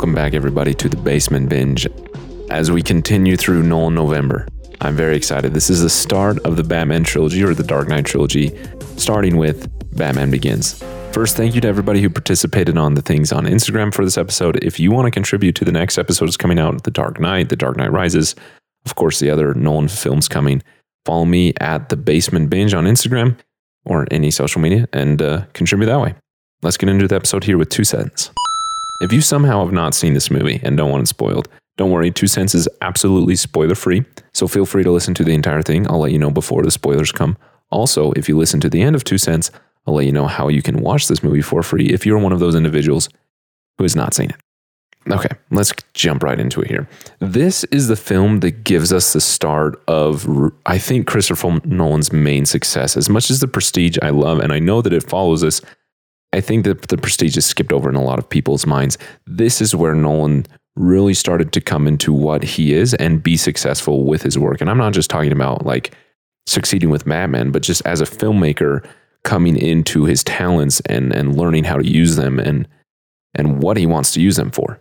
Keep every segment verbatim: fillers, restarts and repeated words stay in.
Welcome back, everybody, to the Basement Binge. As we continue through Nolan November, I'm very excited. This is the start of the Batman trilogy, or the Dark Knight trilogy, starting with Batman Begins. First, thank you to everybody who participated on the things on Instagram for this episode. If you want to contribute to the next episodes coming out, The Dark Knight, The Dark Knight Rises, of course, the other Nolan films coming, follow me at the Basement Binge on Instagram or any social media and uh, contribute that way. Let's get into the episode here with Two Cents. If you somehow have not seen this movie and don't want it spoiled, don't worry, Two Cents is absolutely spoiler-free, so feel free to listen to the entire thing. I'll let you know before the spoilers come. Also, if you listen to the end of Two Cents, I'll let you know how you can watch this movie for free if you're one of those individuals who has not seen it. Okay, let's jump right into it here. This is the film that gives us the start of, I think, Christopher Nolan's main success. As much as The Prestige I love, and I know that it follows this, I think that The Prestige is skipped over in a lot of people's minds. This is where Nolan really started to come into what he is and be successful with his work. And I'm not just talking about like succeeding with Batman, but just as a filmmaker coming into his talents and, and learning how to use them and, and what he wants to use them for.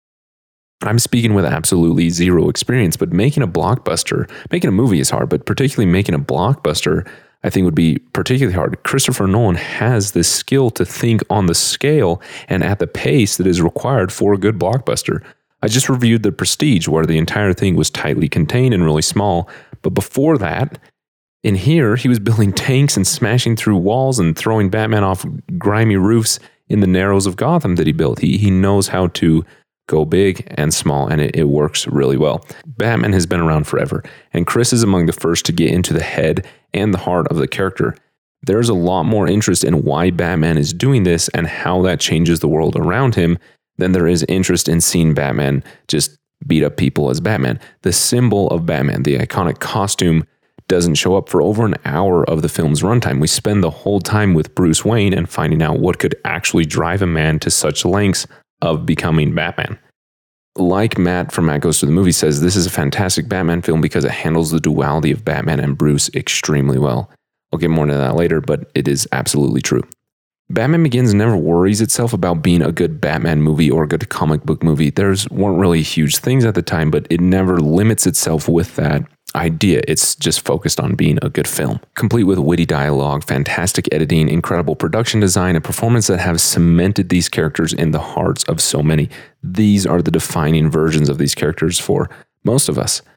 I'm speaking with absolutely zero experience, but making a blockbuster, making a movie is hard, but particularly making a blockbuster, I think would be particularly hard. Christopher Nolan has this skill to think on the scale and at the pace that is required for a good blockbuster. I just reviewed The Prestige, where the entire thing was tightly contained and really small. But before that, in here, he was building tanks and smashing through walls and throwing Batman off grimy roofs in the Narrows of Gotham that he built. He, he knows how to go big and small, and it, it works really well. Batman has been around forever, and Chris is among the first to get into the head and the heart of the character. There's a lot more interest in why Batman is doing this and how that changes the world around him than there is interest in seeing Batman just beat up people as Batman. The symbol of Batman, the iconic costume, doesn't show up for over an hour of the film's runtime. We spend the whole time with Bruce Wayne and finding out what could actually drive a man to such lengths of becoming Batman. Like Matt from Matt Goes to the Movie says, this is a fantastic Batman film because it handles the duality of Batman and Bruce extremely well. I'll get more into that later, but it is absolutely true. Batman Begins never worries itself about being a good Batman movie or a good comic book movie. There's weren't really huge things at the time, but it never limits itself with that idea. It's just focused on being a good film, complete with witty dialogue, fantastic editing, incredible production design, and performance that have cemented these characters in the hearts of so many. These are the defining versions of these characters for most of us.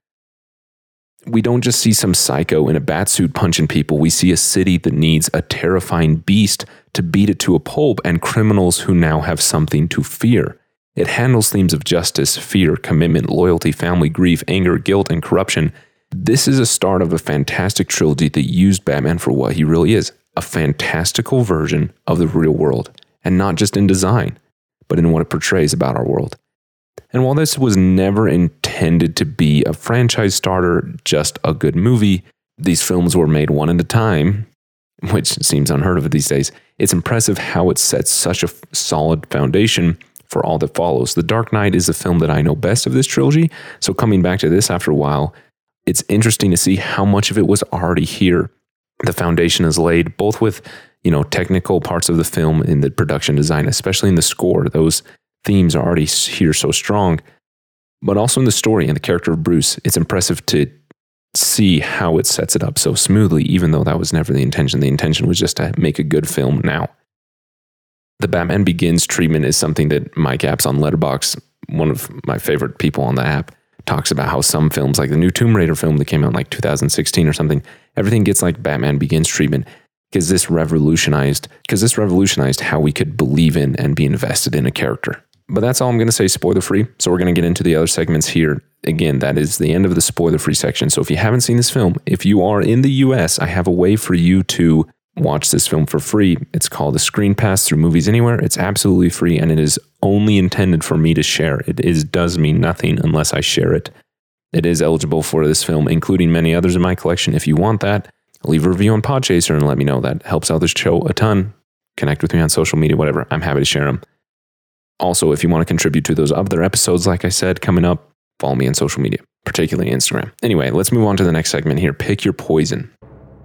We don't just see some psycho in a bat suit punching people. We see a city that needs a terrifying beast to beat it to a pulp and criminals who now have something to fear. It handles themes of justice, fear, commitment, loyalty, family, grief, anger, guilt, and corruption. This is a start of a fantastic trilogy that used Batman for what he really is, a fantastical version of the real world, and not just in design, but in what it portrays about our world. And while this was never intended to be a franchise starter, just a good movie, these films were made one at a time, which seems unheard of these days. It's impressive how it sets such a solid foundation for all that follows. The Dark Knight is the film that I know best of this trilogy, so coming back to this after a while, it's interesting to see how much of it was already here. The foundation is laid, both with, you know, technical parts of the film in the production design, especially in the score. Those themes are already here so strong, but also in the story and the character of Bruce. It's impressive to see how it sets it up so smoothly, even though that was never the intention. The intention was just to make a good film now. The Batman Begins treatment is something that Mike Apps on Letterboxd, one of my favorite people on the app, talks about how some films, like the new Tomb Raider film that came out in like two thousand sixteen or something, everything gets like Batman Begins treatment because this revolutionized because this revolutionized how we could believe in and be invested in a character. But that's all I'm going to say spoiler free. So we're going to get into the other segments here. Again, that is the end of the spoiler free section. So if you haven't seen this film, if you are in the U S, I have a way for you to watch this film for free. It's called a Screen Pass through Movies Anywhere. It's absolutely free, and it is only intended for me to share. It is does mean nothing unless I share it. It is eligible for this film, including many others in my collection. If you want that, leave a review on Podchaser and let me know. That helps out the show a ton. Connect with me on social media, whatever. I'm happy to share them. Also, if you want to contribute to those other episodes, like I said, coming up, follow me on social media, particularly Instagram. Anyway, let's move on to the next segment here. Pick your poison.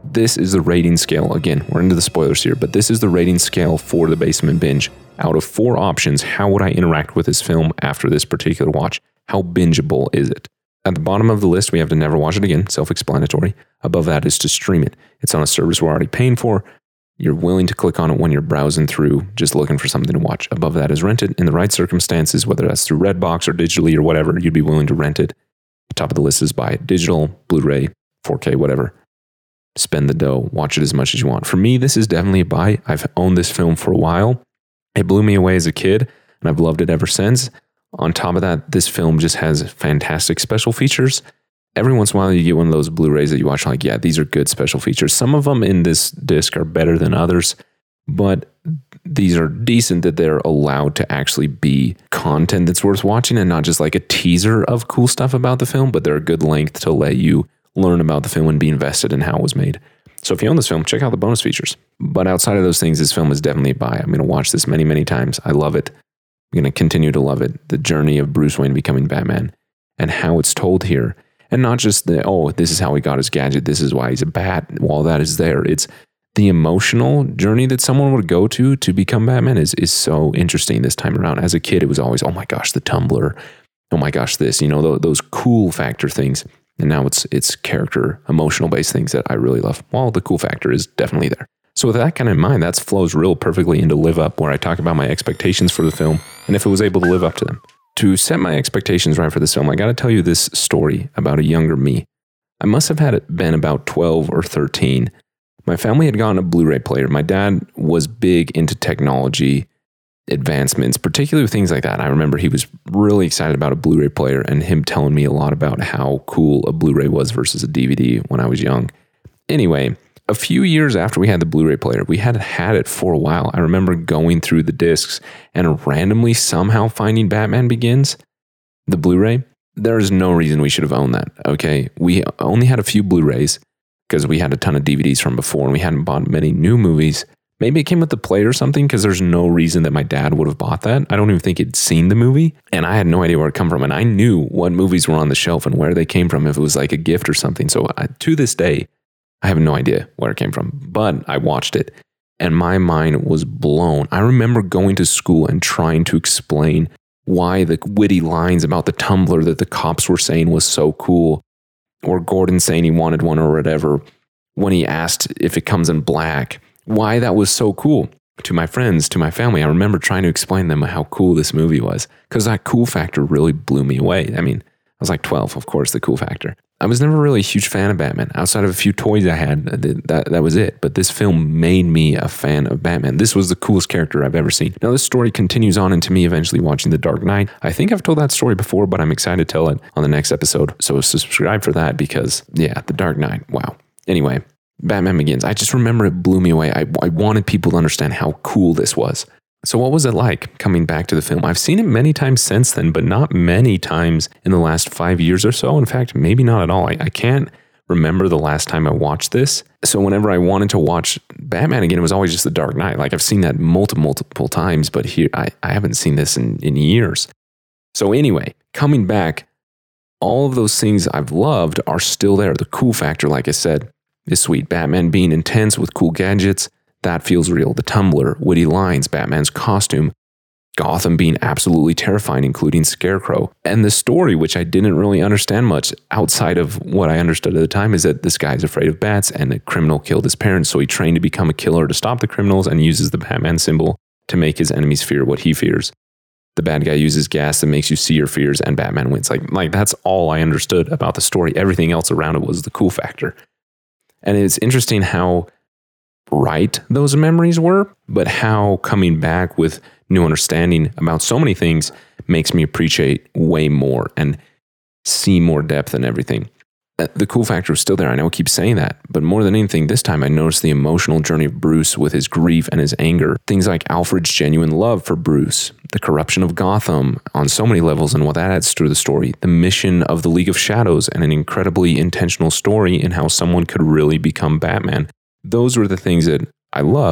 This is the rating scale. Again, we're into the spoilers here, but this is the rating scale for The Basement Binge. Out of four options, how would I interact with this film after this particular watch? How bingeable is it? At the bottom of the list, we have to never watch it again, self-explanatory. Above that is to stream it. It's on a service we're already paying for. You're willing to click on it when you're browsing through, just looking for something to watch. Above that is rent it in the right circumstances, whether that's through Redbox or digitally or whatever, you'd be willing to rent it. The top of the list is buy it digital, Blu-ray, four K, whatever. Spend the dough, watch it as much as you want. For me, this is definitely a buy. I've owned this film for a while. It blew me away as a kid, and I've loved it ever since. On top of that, this film just has fantastic special features. Every once in a while, you get one of those Blu-rays that you watch, like, yeah, these are good special features. Some of them in this disc are better than others, but these are decent that they're allowed to actually be content that's worth watching and not just like a teaser of cool stuff about the film, but they're a good length to let you learn about the film and be invested in how it was made. So if you own this film, check out the bonus features. But outside of those things, this film is definitely a buy. I'm going to watch this many, many times. I love it. I'm going to continue to love it. The journey of Bruce Wayne becoming Batman and how it's told here. And not just the, oh, this is how he got his gadget. This is why he's a bat. While that is there, it's the emotional journey that someone would go to to become Batman is, is so interesting this time around. As a kid, it was always, oh my gosh, the Tumblr. Oh my gosh, this, you know, th- those cool factor things. And now it's it's character, emotional based things that I really love. Well, the cool factor is definitely there. So with that kind of in mind, that flows real perfectly into Live Up, where I talk about my expectations for the film and if it was able to live up to them. To set my expectations right for this film, I got to tell you this story about a younger me. I must have had it been about twelve or thirteen. My family had gotten a Blu-ray player. My dad was big into technology advancements, particularly things like that. I remember he was really excited about a Blu-ray player and him telling me a lot about how cool a Blu-ray was versus a D V D when I was young. Anyway, a few years after we had the Blu-ray player, we had had it for a while. I remember going through the discs and randomly somehow finding Batman Begins, the Blu-ray. There is no reason we should have owned that, okay? We only had a few Blu-rays because we had a ton of D V Ds from before and we hadn't bought many new movies. Maybe it came with the player or something because there's no reason that my dad would have bought that. I don't even think he'd seen the movie and I had no idea where it come from. And I knew what movies were on the shelf and where they came from if it was like a gift or something. So I, to this day, I have no idea where it came from, but I watched it and my mind was blown. I remember going to school and trying to explain why the witty lines about the Tumblr that the cops were saying was so cool, or Gordon saying he wanted one or whatever, when he asked if it comes in black, why that was so cool. To my friends, to my family, I remember trying to explain to them how cool this movie was because that cool factor really blew me away. I mean, I was like twelve, of course, the cool factor. I was never really a huge fan of Batman. Outside of a few toys I had, that, that was it. But this film made me a fan of Batman. This was the coolest character I've ever seen. Now, this story continues on into me eventually watching The Dark Knight. I think I've told that story before, but I'm excited to tell it on the next episode. So subscribe for that because, yeah, The Dark Knight, wow. Anyway, Batman Begins. I just remember it blew me away. I, I wanted people to understand how cool this was. So what was it like coming back to the film? I've seen it many times since then, but not many times in the last five years or so. In fact, maybe not at all. I, I can't remember the last time I watched this. So whenever I wanted to watch Batman again, it was always just The Dark Knight. Like I've seen that multiple, multiple times, but here I, I haven't seen this in, in years. So anyway, coming back, all of those things I've loved are still there. The cool factor, like I said, is sweet. Batman being intense with cool gadgets, that feels real. The Tumblr, witty lines, Batman's costume, Gotham being absolutely terrifying, including Scarecrow. And the story, which I didn't really understand much outside of what I understood at the time, is that this guy's afraid of bats and a criminal killed his parents. So he trained to become a killer to stop the criminals and uses the Batman symbol to make his enemies fear what he fears. The bad guy uses gas that makes you see your fears and Batman wins. Like, like that's all I understood about the story. Everything else around it was the cool factor. And it's interesting how right those memories were, but how coming back with new understanding about so many things makes me appreciate way more and see more depth in everything. The cool factor is still there. I know I keep saying that, but more than anything, this time I noticed the emotional journey of Bruce with his grief and his anger. Things like Alfred's genuine love for Bruce, the corruption of Gotham on so many levels and what that adds to the story, the mission of the League of Shadows, and an incredibly intentional story in how someone could really become Batman. Those were the things that I loved,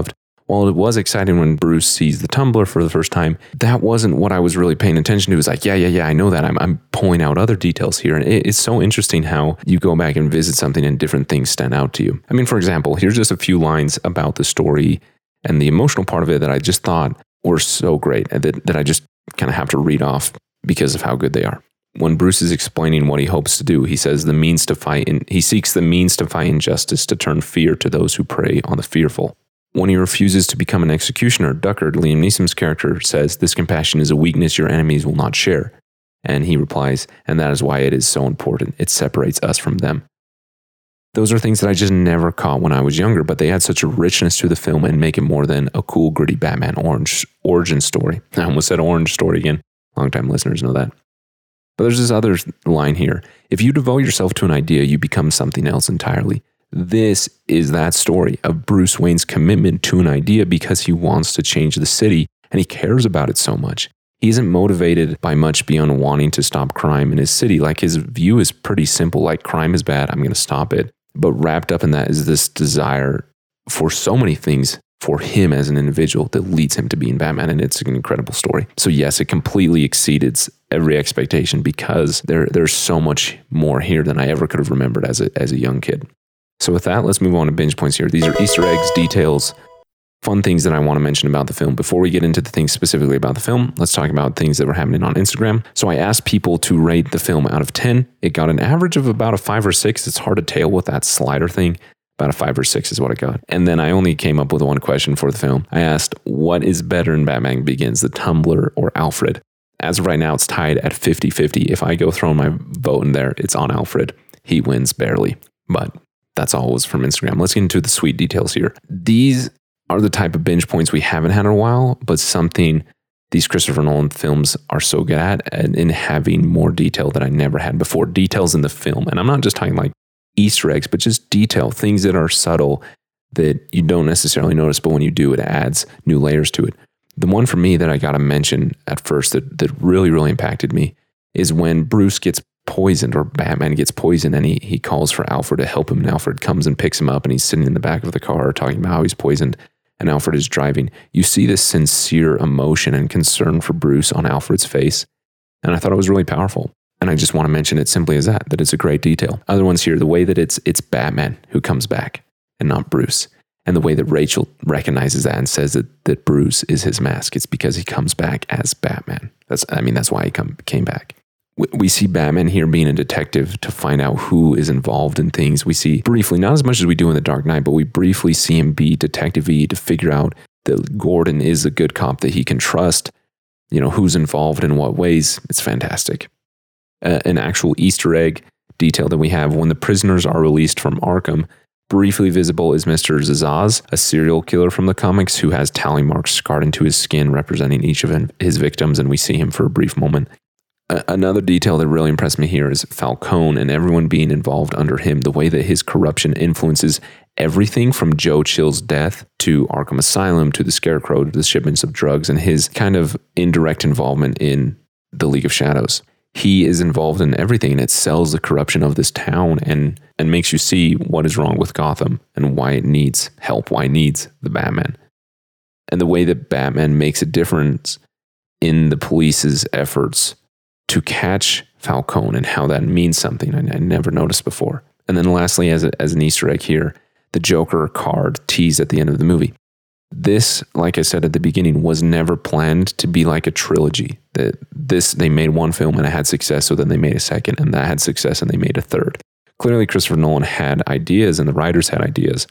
while it was exciting when Bruce sees the tumbler for the first time, that wasn't what I was really paying attention to. It was like, yeah, yeah, yeah, I know that. I'm, I'm pulling out other details here. And it, it's so interesting how you go back and visit something and different things stand out to you. I mean, for example, here's just a few lines about the story and the emotional part of it that I just thought were so great that, that I just kind of have to read off because of how good they are. When Bruce is explaining what he hopes to do, he says the means to fight in, he seeks the means to fight injustice, to turn fear to those who prey on the fearful. When he refuses to become an executioner, Duckard, Liam Neeson's character, says this compassion is a weakness your enemies will not share. And he replies, and that is why it is so important. It separates us from them. Those are things that I just never caught when I was younger, but they add such a richness to the film and make it more than a cool, gritty Batman orange origin story. I almost said orange story again. Longtime listeners know that. But there's this other line here. If you devote yourself to an idea, you become something else entirely. This is that story of Bruce Wayne's commitment to an idea because he wants to change the city and he cares about it so much. He isn't motivated by much beyond wanting to stop crime in his city. Like, his view is pretty simple. Like, crime is bad, I'm going to stop it. But wrapped up in that is this desire for so many things for him as an individual that leads him to being Batman. And it's an incredible story. So yes, it completely exceeded every expectation because there, there's so much more here than I ever could have remembered as a, as a young kid. So with that, let's move on to binge points here. These are Easter eggs, details, fun things that I want to mention about the film. Before we get into the things specifically about the film, let's talk about things that were happening on Instagram. So I asked people to rate the film out of ten. It got an average of about a five or six. It's hard to tell with that slider thing. About a five or six is what I got. And then I only came up with one question for the film. I asked, what is better in Batman Begins, the Tumbler or Alfred? As of right now, it's tied at fifty-fifty. If I go throw my vote in there, it's on Alfred. He wins barely. But that's all was from Instagram. Let's get into the sweet details here. These are the type of binge points we haven't had in a while, but something these Christopher Nolan films are so good at, and in having more detail that I never had before. Details in the film. And I'm not just talking like Easter eggs, but just detail, things that are subtle that you don't necessarily notice, but when you do, it adds new layers to it. The one for me that I got to mention at first that, that really, really impacted me is when Bruce gets poisoned, or Batman gets poisoned, and he, he calls for Alfred to help him, and Alfred comes and picks him up, and he's sitting in the back of the car talking about how he's poisoned, and Alfred is driving. You see this sincere emotion and concern for Bruce on Alfred's face, and I thought it was really powerful. And I just want to mention it simply as that, that it's a great detail. Other ones here, the way that it's it's Batman who comes back and not Bruce. And the way that Rachel recognizes that and says that, that Bruce is his mask. It's because he comes back as Batman. That's I mean, that's why he come, came back. We, we see Batman here being a detective to find out who is involved in things. We see briefly, not as much as we do in The Dark Knight, but we briefly see him be detective-y to figure out that Gordon is a good cop that he can trust. You know, who's involved in what ways. It's fantastic. Uh, an actual Easter egg detail that we have when the prisoners are released from Arkham. Briefly visible is Mister Zsasz, a serial killer from the comics who has tally marks scarred into his skin representing each of his victims, and we see him for a brief moment. Uh, another detail that really impressed me here is Falcone and everyone being involved under him, the way that his corruption influences everything from Joe Chill's death to Arkham Asylum to the Scarecrow to the shipments of drugs and his kind of indirect involvement in the League of Shadows. He is involved in everything, and it sells the corruption of this town and, and makes you see what is wrong with Gotham and why it needs help, why it needs the Batman. And the way that Batman makes a difference in the police's efforts to catch Falcone and how that means something I, I never noticed before. And then lastly, as, a, as an Easter egg here, the Joker card teased at the end of the movie. This, like I said at the beginning, was never planned to be like a trilogy. That this, they made one film and it had success, so then they made a second, and that had success and they made a third. Clearly, Christopher Nolan had ideas and the writers had ideas,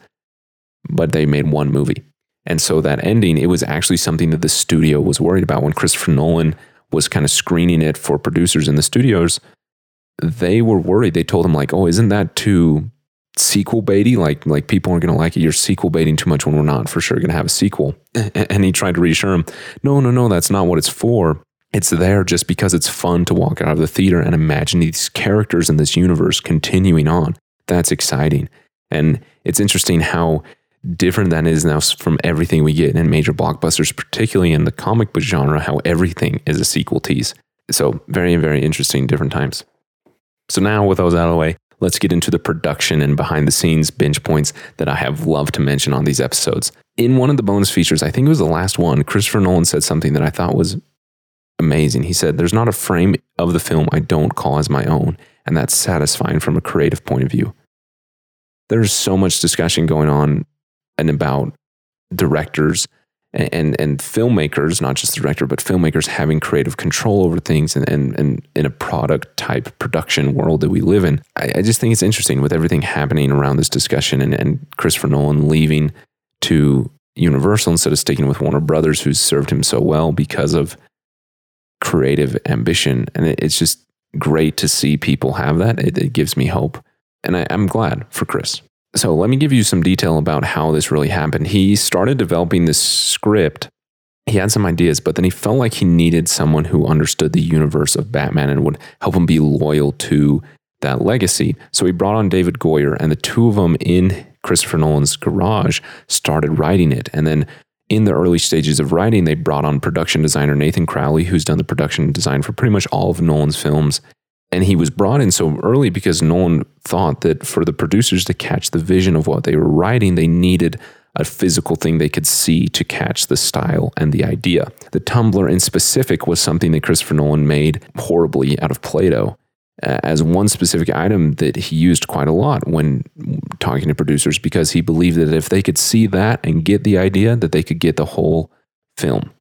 but they made one movie. And so that ending, it was actually something that the studio was worried about. When Christopher Nolan was kind of screening it for producers in the studios, they were worried. They told him like, oh, isn't that too sequel baity? Like, like people aren't going to like it. You're sequel baiting too much when we're not for sure going to have a sequel. And he tried to reassure him, no, no, no, that's not what it's for. It's there just because it's fun to walk out of the theater and imagine these characters in this universe continuing on. That's exciting. And it's interesting how different that is now from everything we get in major blockbusters, particularly in the comic book genre, how everything is a sequel tease. So very, very interesting, different times. So now with those out of the way, let's get into the production and behind the scenes binge points that I have loved to mention on these episodes. In one of the bonus features, I think it was the last one, Christopher Nolan said something that I thought was amazing. He said, "There's not a frame of the film I don't call as my own, and that's satisfying from a creative point of view." There's so much discussion going on and about directors and, and, and filmmakers, not just the director, but filmmakers having creative control over things and, and, and in a product type production world that we live in. I, I just think it's interesting with everything happening around this discussion and, and Christopher Nolan leaving to Universal instead of sticking with Warner Brothers, who's served him so well because of creative ambition. And it, it's just great to see people have that. It, it gives me hope. And I, I'm glad for Chris. So let me give you some detail about how this really happened. He started developing this script. He had some ideas, but then he felt like he needed someone who understood the universe of Batman and would help him be loyal to that legacy. So he brought on David Goyer, and the two of them in Christopher Nolan's garage started writing it. And then in the early stages of writing, they brought on production designer Nathan Crowley, who's done the production design for pretty much all of Nolan's films. And he was brought in so early because Nolan thought that for the producers to catch the vision of what they were writing, they needed a physical thing they could see to catch the style and the idea. The tumbler in specific was something that Christopher Nolan made horribly out of Play-Doh uh, as one specific item that he used quite a lot when talking to producers, because he believed that if they could see that and get the idea, that they could get the whole film.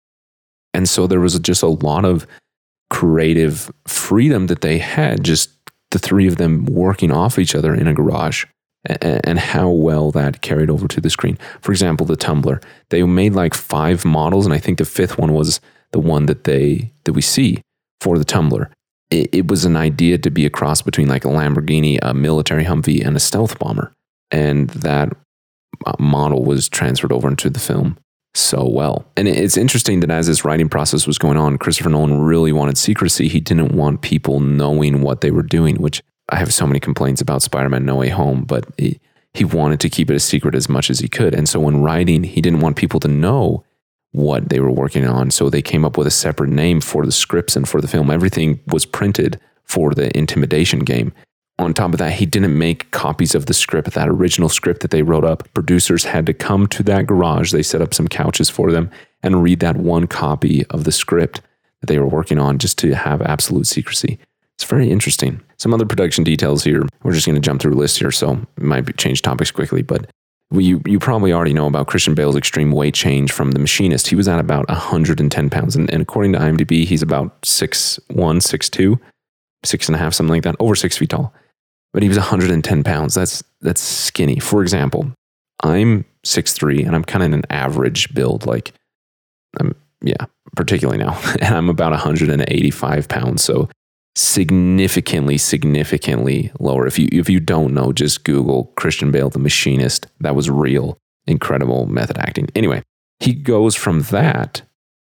And so there was just a lot of creative freedom that they had, just the three of them working off each other in a garage, and, and how well that carried over to the screen. For example, the tumbler, they made like five models, and I think the fifth one was the one that they that we see for the tumbler. It, it was an idea to be a cross between like a Lamborghini, a military Humvee, and a stealth bomber, and that model was transferred over into the film so well. And it's interesting that as this writing process was going on, Christopher Nolan really wanted secrecy. He didn't want people knowing what they were doing, which I have so many complaints about Spider-Man No Way Home, but he, he wanted to keep it a secret as much as he could. And so when writing, he didn't want people to know what they were working on. So they came up with a separate name for the scripts and for the film. Everything was printed for the Intimidation game. On top of that, he didn't make copies of the script, that original script that they wrote up. Producers had to come to that garage. They set up some couches for them and read that one copy of the script that they were working on just to have absolute secrecy. It's very interesting. Some other production details here. We're just going to jump through a list here, so it might be, change topics quickly, but you, you probably already know about Christian Bale's extreme weight change from The Machinist. He was at about one hundred ten pounds, and, and according to IMDb, he's about six one, six two, six and a half, something like that, over six feet tall. But he was one hundred ten pounds. That's that's skinny. For example, I'm six three and I'm kind of in an average build. Like, I'm, yeah, particularly now. And I'm about one hundred eighty-five pounds. So significantly, significantly lower. If you if you don't know, just Google Christian Bale, The Machinist. That was real. Incredible method acting. Anyway, he goes from that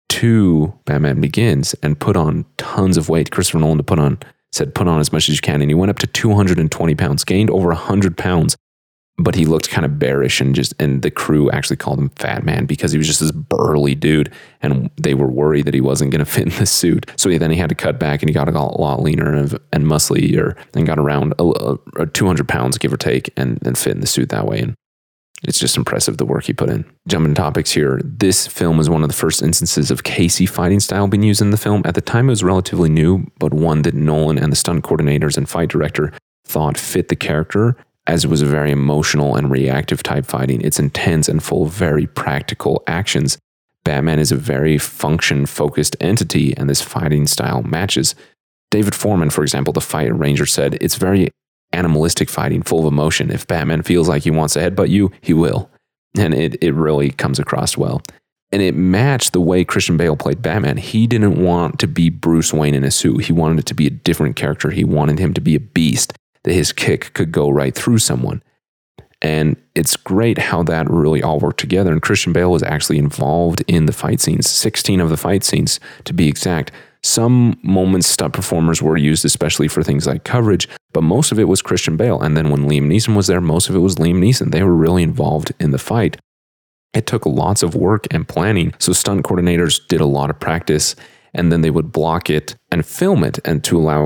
to Batman Begins and put on tons of weight. Christopher Nolan to put on said put on as much as you can, and he went up to two hundred twenty pounds, gained over one hundred pounds, but he looked kind of bearish, and just and the crew actually called him Fat Man because he was just this burly dude, and they were worried that he wasn't going to fit in the suit. So he, then he had to cut back, and he got a lot leaner and, and musclier, and got around a, a two hundred pounds, give or take, and, and fit in the suit that way. And it's just impressive the work he put in. Jumping topics here. This film is one of the first instances of Casey fighting style being used in the film. At the time, it was relatively new, but one that Nolan and the stunt coordinators and fight director thought fit the character, as it was a very emotional and reactive type fighting. It's intense and full of very practical actions. Batman is a very function-focused entity, and this fighting style matches. David Foreman, for example, the fight ranger, said, "It's very animalistic fighting, full of emotion. If Batman feels like he wants to headbutt you, he will." And it, it really comes across well. And it matched the way Christian Bale played Batman. He didn't want to be Bruce Wayne in a suit. He wanted it to be a different character. He wanted him to be a beast, that his kick could go right through someone. And it's great how that really all worked together. And Christian Bale was actually involved in the fight scenes, sixteen of the fight scenes to be exact. Some moments stunt performers were used, especially for things like coverage, but most of it was Christian Bale. And then when Liam Neeson was there, most of it was Liam Neeson. They were really involved in the fight. It took lots of work and planning. So stunt coordinators did a lot of practice, and then they would block it and film it, and to allow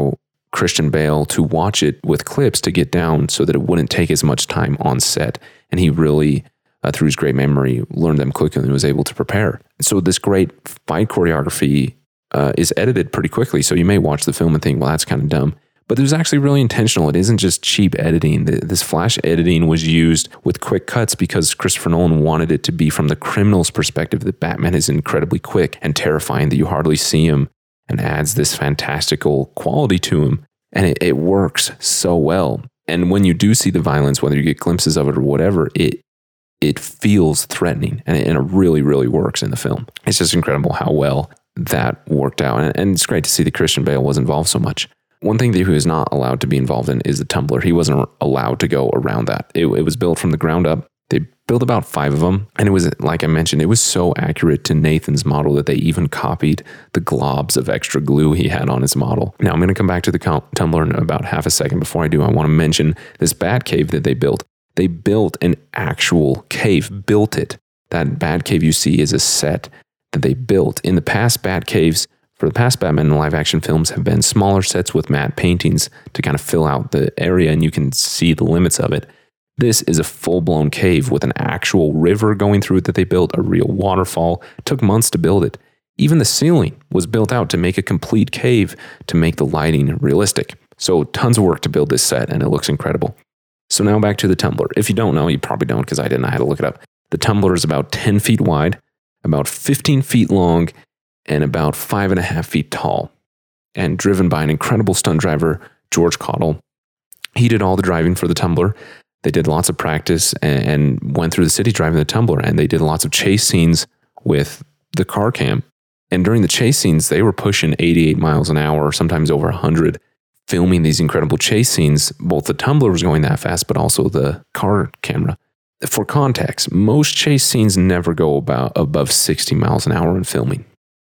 Christian Bale to watch it with clips to get down so that it wouldn't take as much time on set. And he really, uh, through his great memory, learned them quickly and was able to prepare. So this great fight choreography uh, is edited pretty quickly. So you may watch the film and think, well, that's kind of dumb. But it was actually really intentional. It isn't just cheap editing. This flash editing was used with quick cuts because Christopher Nolan wanted it to be from the criminal's perspective that Batman is incredibly quick and terrifying, that you hardly see him, and adds this fantastical quality to him. And it, it works so well. And when you do see the violence, whether you get glimpses of it or whatever, it it feels threatening. And it, and it really, really works in the film. It's just incredible how well that worked out. And, and it's great to see that Christian Bale was involved so much. One thing that he was not allowed to be involved in is the tumbler. He wasn't allowed to go around that. It, it was built from the ground up. They built about five of them. And it was, like I mentioned, it was so accurate to Nathan's model that they even copied the globs of extra glue he had on his model. Now, I'm going to come back to the tumbler in about half a second. Before I do, I want to mention this bat cave that they built. They built an actual cave, built it. That bat cave you see is a set that they built. In the past, bat caves for the past Batman live action films have been smaller sets with matte paintings to kind of fill out the area and you can see the limits of it. This is a full-blown cave with an actual river going through it that they built, a real waterfall. It took months to build it. Even the ceiling was built out to make a complete cave to make the lighting realistic. So tons of work to build this set and it looks incredible. So now back to the tumbler. If you don't know, you probably don't because I didn't. I had to look it up. The tumbler is about ten feet wide, about fifteen feet long, and about five and a half feet tall, and driven by an incredible stunt driver, George Cottle. He did all the driving for the tumbler. They did lots of practice and, and went through the city driving the tumbler, and they did lots of chase scenes with the car cam. And during the chase scenes, they were pushing eighty-eight miles an hour, sometimes over one hundred, filming these incredible chase scenes. Both the tumbler was going that fast, but also the car camera. For context, most chase scenes never go about above sixty miles an hour in filming.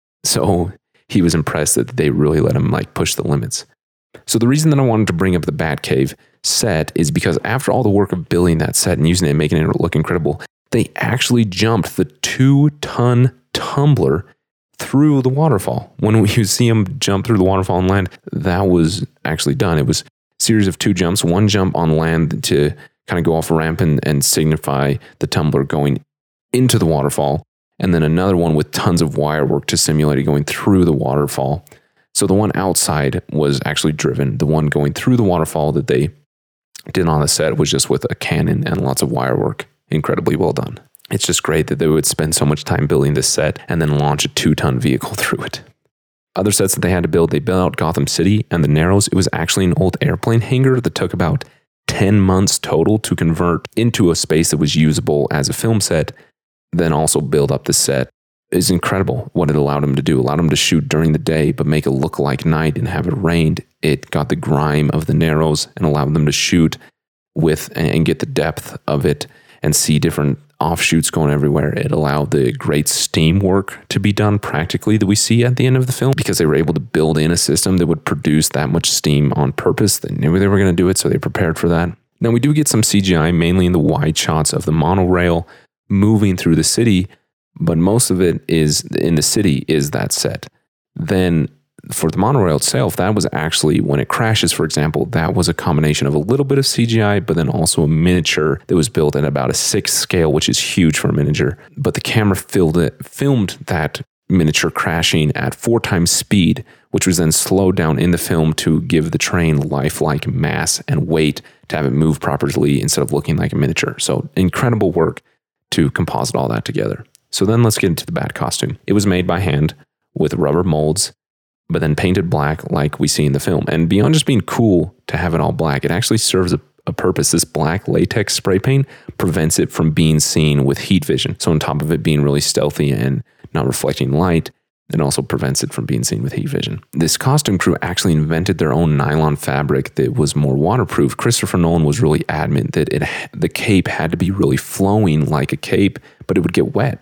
So he was impressed that they really let him like push the limits. So the reason that I wanted to bring up the Batcave set is because after all the work of building that set and using it and making it look incredible, they actually jumped the two-ton tumbler through the waterfall. When you see him jump through the waterfall and land, that was actually done. It was a series of two jumps, one jump on land to kind of go off a ramp and, and signify the tumbler going into the waterfall, and then another one with tons of wire work to simulate it going through the waterfall. So the one outside was actually driven. The one going through the waterfall that they did on the set was just with a cannon and lots of wire work. Incredibly well done. It's just great that they would spend so much time building this set and then launch a two-ton vehicle through it. Other sets that they had to build, they built out Gotham City and the Narrows. It was actually an old airplane hangar that took about ten months total to convert into a space that was usable as a film set, then also build up the set. Is incredible what it allowed him to do. It allowed him to shoot during the day, but make it look like night and have it rained. It got the grime of the Narrows and allowed them to shoot with and get the depth of it and see different offshoots going everywhere. It allowed the great steam work to be done practically that we see at the end of the film because they were able to build in a system that would produce that much steam on purpose. They knew they were going to do it, so they prepared for that. Now, we do get some C G I, mainly in the wide shots of the monorail moving through the city, but most of it is in the city is that set. Then for the monorail itself, that was actually when it crashes, for example, that was a combination of a little bit of C G I, but then also a miniature that was built at about a six scale, which is huge for a miniature. But the camera filled it, filmed that miniature crashing at four times speed, which was then slowed down in the film to give the train lifelike mass and weight to have it move properly instead of looking like a miniature. So incredible work to composite all that together. So then let's get into the Bat costume. It was made by hand with rubber molds, but then painted black like we see in the film. And beyond just being cool to have it all black, it actually serves a, a purpose. This black latex spray paint prevents it from being seen with heat vision. So on top of it being really stealthy and not reflecting light, it also prevents it from being seen with heat vision. This costume crew actually invented their own nylon fabric that was more waterproof. Christopher Nolan was really adamant that it the cape had to be really flowing like a cape, but it would get wet.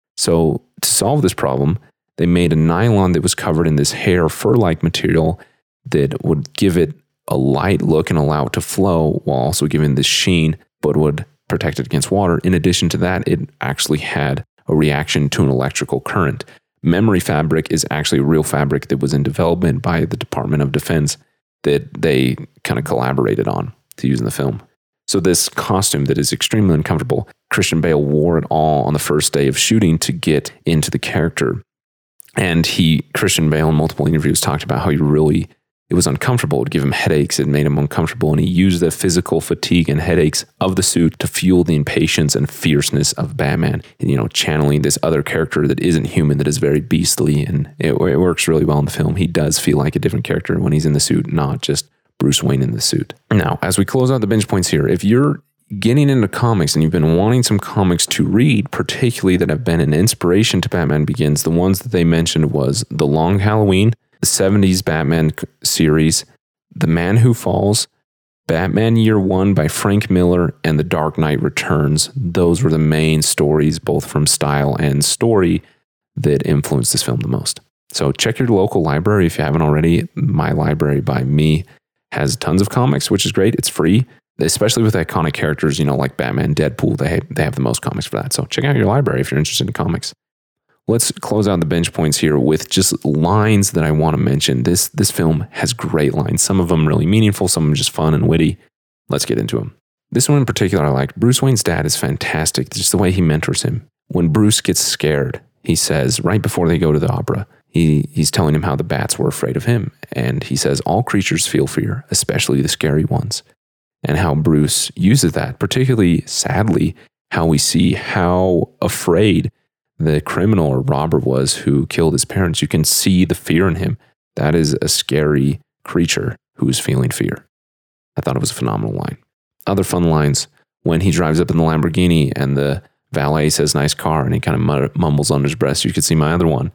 So to solve this problem, they made a nylon that was covered in this hair fur-like material that would give it a light look and allow it to flow while also giving this sheen, but would protect it against water. In addition to that, it actually had a reaction to an electrical current. Memory fabric is actually a real fabric that was in development by the Department of Defense. that they kind of collaborated on to use in the film. So this costume that is extremely uncomfortable, Christian Bale wore it all on the first day of shooting to get into the character. And he, Christian Bale in multiple interviews talked about how he really, it was uncomfortable. It would give him headaches. It made him uncomfortable. And he used the physical fatigue and headaches of the suit to fuel the impatience and fierceness of Batman. And, you know, channeling this other character that isn't human, that is very beastly. And it, it works really well in the film. He does feel like a different character when he's in the suit, not just Bruce Wayne in the suit. Now, as we close out the binge points here, if you're getting into comics and you've been wanting some comics to read, particularly that have been an inspiration to Batman Begins, the ones that they mentioned was The Long Halloween, the seventies Batman series, The Man Who Falls, Batman Year One by Frank Miller, and The Dark Knight Returns. Those were the main stories, both from style and story, that influenced this film the most. So check your local library if you haven't already. My Library by Me has tons of comics, which is great. It's free. Especially with iconic characters, you know, like Batman, Deadpool, they have, they have the most comics for that. So check out your library if you're interested in comics. Let's close out the binge points here with just lines that I want to mention. This this film has great lines. Some of them really meaningful, some of them just fun and witty. Let's get into them. This one in particular I liked. Bruce Wayne's dad is fantastic. Just the way he mentors him. When Bruce gets scared, he says, right before they go to the opera, he he's telling him how the bats were afraid of him. And he says, all creatures feel fear, especially the scary ones. And how Bruce uses that, particularly sadly, how we see how afraid the criminal or robber was who killed his parents. You can see the fear in him. That is a scary creature who is feeling fear. I thought it was a phenomenal line. Other fun lines, when he drives up in the Lamborghini and the valet says, nice car, and he kind of mumbles under his breath. You could see my other one.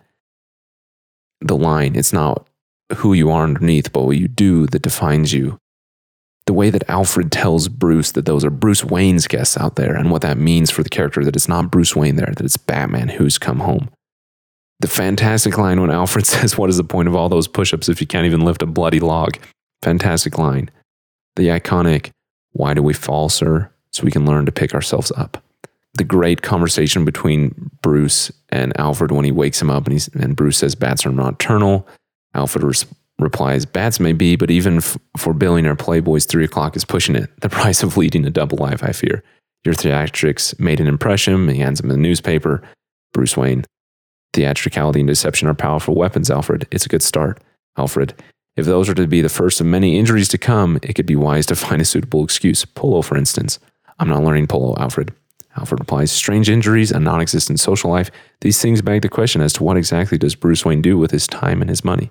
The line, it's not who you are underneath, but what you do that defines you. The way that Alfred tells Bruce that those are Bruce Wayne's guests out there and what that means for the character, that it's not Bruce Wayne there, that it's Batman who's come home. The fantastic line when Alfred says, what is the point of all those push-ups if you can't even lift a bloody log? Fantastic line. The iconic, why do we fall, sir? So we can learn to pick ourselves up. The great conversation between Bruce and Alfred when he wakes him up and, he's, and Bruce says, bats are nocturnal. Alfred res- replies, bats may be, but even f- for billionaire playboys, three o'clock is pushing it. The price of leading a double life, I fear. Your theatrics made an impression. He hands him the newspaper. Bruce Wayne, theatricality and deception are powerful weapons, Alfred. It's a good start. Alfred, if those are to be the first of many injuries to come, it could be wise to find a suitable excuse. Polo, for instance. I'm not learning polo, Alfred. Alfred replies, strange injuries, a non-existent social life. These things beg the question as to what exactly does Bruce Wayne do with his time and his money?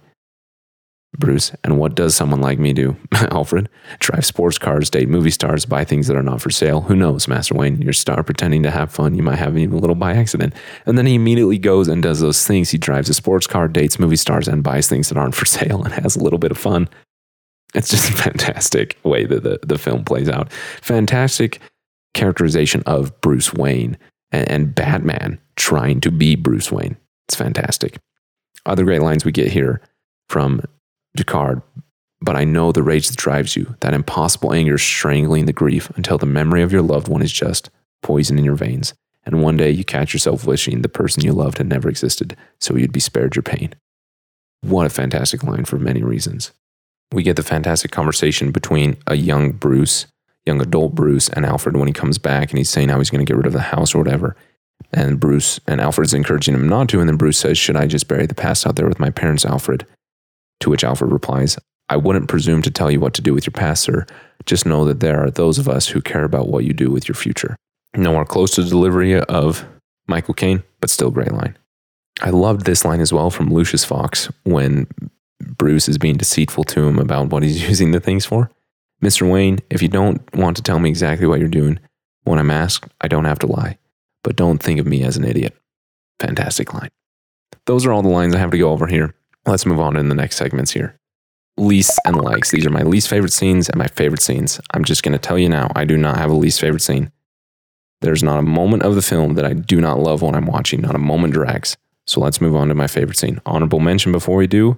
Bruce, and what does someone like me do? Alfred, drive sports cars, date movie stars, buy things that are not for sale. Who knows, Master Wayne? You're a star pretending to have fun. You might have even a little by accident. And then he immediately goes and does those things. He drives a sports car, dates movie stars, and buys things that aren't for sale and has a little bit of fun. It's just a fantastic way that the, the film plays out. Fantastic characterization of Bruce Wayne and, and Batman trying to be Bruce Wayne. It's fantastic. Other great lines we get here from Ducard, but I know the rage that drives you, that impossible anger strangling the grief until the memory of your loved one is just poison in your veins. And one day you catch yourself wishing the person you loved had never existed, so you'd be spared your pain. What a fantastic line for many reasons. We get the fantastic conversation between a young Bruce, young adult Bruce, and Alfred when he comes back and he's saying how he's going to get rid of the house or whatever. And Bruce and Alfred's encouraging him not to. And then Bruce says, should I just bury the past out there with my parents, Alfred? To which Alfred replies, I wouldn't presume to tell you what to do with your past, sir. Just know that there are those of us who care about what you do with your future. Nowhere close to the delivery of Michael Caine, but still great line. I loved this line as well from Lucius Fox when Bruce is being deceitful to him about what he's using the things for. Mister Wayne, if you don't want to tell me exactly what you're doing, when I'm asked, I don't have to lie. But don't think of me as an idiot. Fantastic line. Those are all the lines I have to go over here. Let's move on to the next segments here. Least and likes. These are my least favorite scenes and my favorite scenes. I'm just going to tell you now, I do not have a least favorite scene. There's not a moment of the film that I do not love when I'm watching. Not a moment drags. So let's move on to my favorite scene. Honorable mention before we do.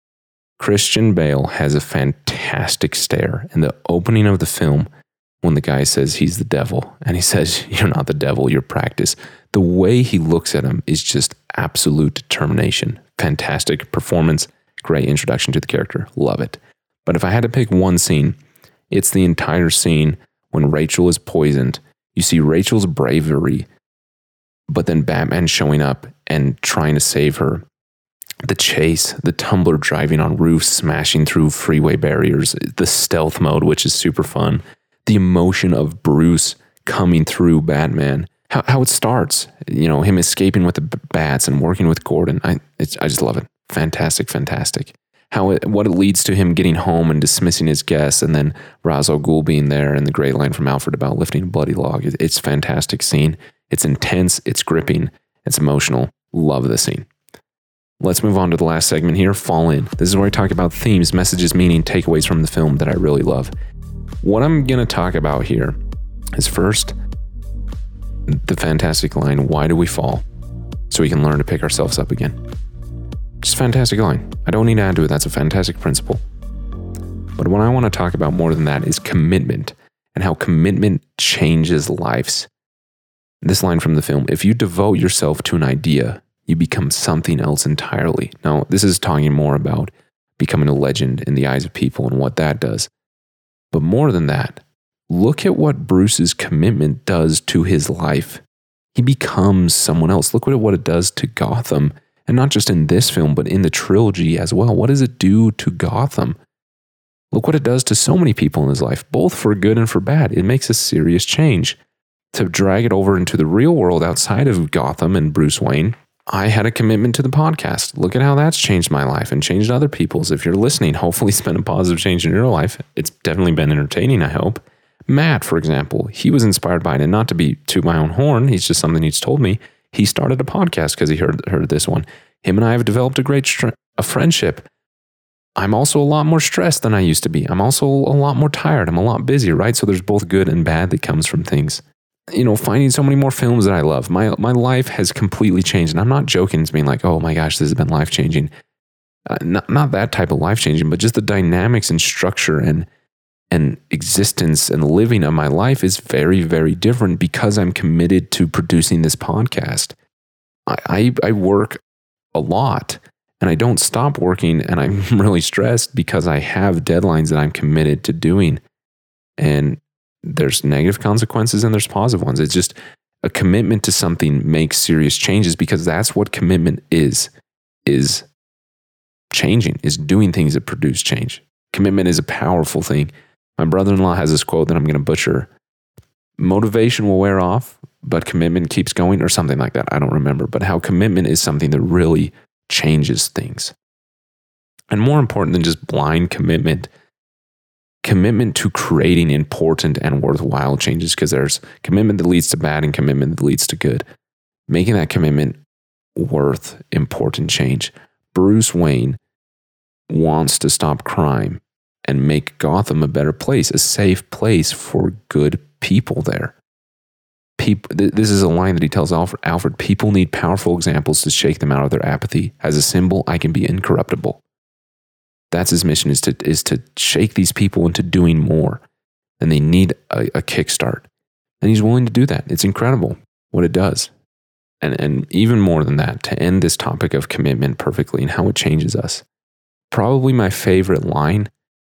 Christian Bale has a fantastic stare in the opening of the film when the guy says he's the devil. And he says, you're not the devil, you're practice. The way he looks at him is just absolute determination. Fantastic performance. Great introduction to the character. Love it. But if I had to pick one scene, it's the entire scene when Rachel is poisoned. You see Rachel's bravery, but then Batman showing up and trying to save her. The chase, the tumbler driving on roofs, smashing through freeway barriers, the stealth mode, which is super fun. The emotion of Bruce coming through Batman. How, how it starts, you know, him escaping with the bats and working with Gordon. I it's, I just love it. Fantastic, fantastic. How it, what it leads to him getting home and dismissing his guests, and then Ra's al Ghul being there, and the great line from Alfred about lifting a bloody log. It, it's a fantastic scene. It's intense. It's gripping. It's emotional. Love the scene. Let's move on to the last segment here, Fall In. This is where I talk about themes, messages, meaning, takeaways from the film that I really love. What I'm going to talk about here is first, the fantastic line, why do we fall? So we can learn to pick ourselves up again. Just a fantastic line. I don't need to add to it. That's a fantastic principle. But what I want to talk about more than that is commitment and how commitment changes lives. This line from the film, if you devote yourself to an idea, you become something else entirely. Now, this is talking more about becoming a legend in the eyes of people and what that does. But more than that, look at what Bruce's commitment does to his life. He becomes someone else. Look at what it does to Gotham. And not just in this film, but in the trilogy as well. What does it do to Gotham? Look what it does to so many people in his life, both for good and for bad. It makes a serious change. To drag it over into the real world outside of Gotham and Bruce Wayne, I had a commitment to the podcast. Look at how that's changed my life and changed other people's. If you're listening, hopefully it's been a positive change in your life. It's definitely been entertaining, I hope. Matt, for example, he was inspired by it, and not to be to my own horn, he's just something he's told me. He started a podcast because he heard heard this one. Him and I have developed a great str- a friendship. I'm also a lot more stressed than I used to be. I'm also a lot more tired. I'm a lot busier, right? So there's both good and bad that comes from things. You know, finding so many more films that I love. My my life has completely changed. And I'm not joking. It's being like, oh my gosh, this has been life-changing. Uh, not, not that type of life-changing, but just the dynamics and structure and and existence and living of my life is very, very different because I'm committed to producing this podcast. I, I, I work a lot and I don't stop working, and I'm really stressed because I have deadlines that I'm committed to doing. And there's negative consequences and there's positive ones. It's just a commitment to something makes serious changes, because that's what commitment is, is changing, is doing things that produce change. Commitment is a powerful thing. My brother-in-law has this quote that I'm going to butcher. Motivation will wear off, but commitment keeps going, or something like that. I don't remember, but how commitment is something that really changes things. And more important than just blind commitment, commitment to creating important and worthwhile changes, because there's commitment that leads to bad and commitment that leads to good. Making that commitment worth important change. Bruce Wayne wants to stop crime and make Gotham a better place, a safe place for good people there. People, th- this is a line that he tells Alfred, Alfred, people need powerful examples to shake them out of their apathy. As a symbol, I can be incorruptible. That's his mission, is to, is to shake these people into doing more. And they need a, a kickstart. And he's willing to do that. It's incredible what it does. And, and even more than that, to end this topic of commitment perfectly and how it changes us. Probably my favorite line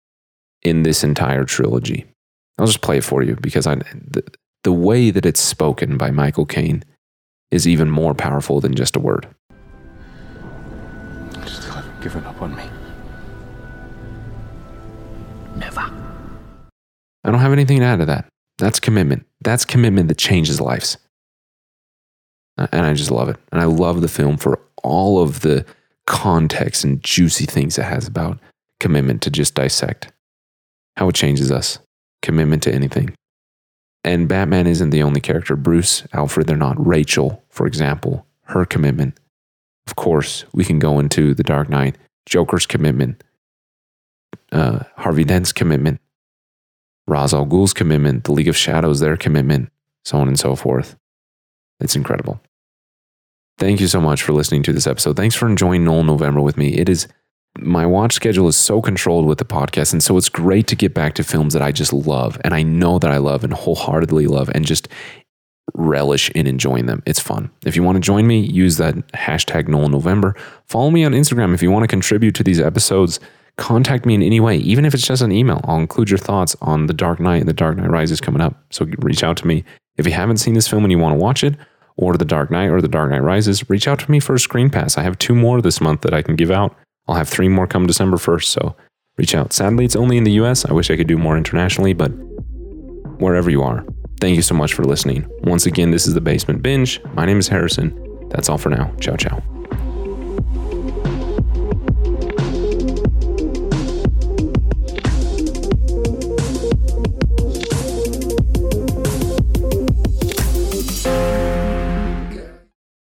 in this entire trilogy. I'll just play it for you, because I, the, the way that it's spoken by Michael Caine is even more powerful than just a word. You still haven't given up on me. Never. I don't have anything to add to that. That's commitment. That's commitment that changes lives. And I just love it. And I love the film for all of the context and juicy things it has about commitment to just dissect. How it changes us. Commitment to anything. And Batman isn't the only character. Bruce, Alfred, they're not. Rachel, for example, her commitment. Of course, we can go into The Dark Knight. Joker's commitment. Uh, Harvey Dent's commitment. Ra's al Ghul's commitment. The League of Shadows, their commitment. So on and so forth. It's incredible. Thank you so much for listening to this episode. Thanks for enjoying Nolan November with me. It is... My watch schedule is so controlled with the podcast, and so it's great to get back to films that I just love, and I know that I love and wholeheartedly love, and just relish in enjoying them. It's fun. If you want to join me, use that hashtag Nolan November. Follow me on Instagram if you want to contribute to these episodes. contact me in any way, even if it's just an email. I'll include your thoughts on The Dark Knight and The Dark Knight Rises coming up. So reach out to me. If you haven't seen this film and you want to watch it, or The Dark Knight or The Dark Knight Rises, reach out to me for a screen pass. I have two more this month that I can give out. I'll have three more come December first, so reach out. Sadly, it's only in the U S. I wish I could do more internationally, but wherever you are, thank you so much for listening. Once again, this is The Basement Binge. My name is Harrison. That's all for now. Ciao, ciao.